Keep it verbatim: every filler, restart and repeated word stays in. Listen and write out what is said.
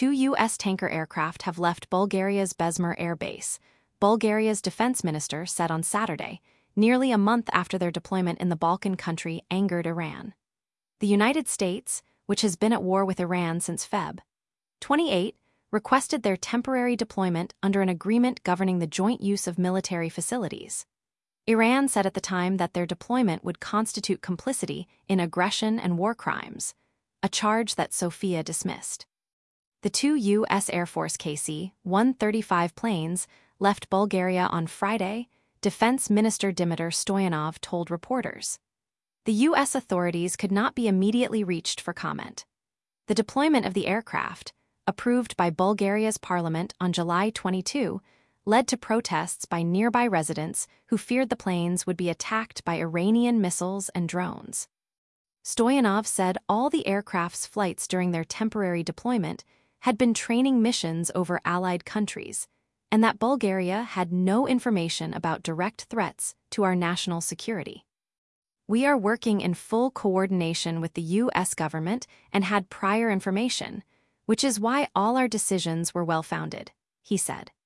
two U S tanker aircraft have left Bulgaria's Besmer Air Base, Bulgaria's defense minister said on Saturday, nearly a month after their deployment in the Balkan country angered Iran. The United States, which has been at war with Iran since February twenty-eighth, requested their temporary deployment under an agreement governing the joint use of military facilities. Iran said at the time that their deployment would constitute complicity in aggression and war crimes, a charge that Sofia dismissed. The two U S Air Force K C one thirty-five planes left Bulgaria on Friday, Defense Minister Dimitar Stoyanov told reporters. The U S authorities could not be immediately reached for comment. The deployment of the aircraft, approved by Bulgaria's parliament on July twenty-second, led to protests by nearby residents who feared the planes would be attacked by Iranian missiles and drones. Stoyanov said all the aircraft's flights during their temporary deployment had been training missions over allied countries, and that Bulgaria had no information about direct threats to our national security. We are working in full coordination with the U S government and had prior information, which is why all our decisions were well-founded, he said.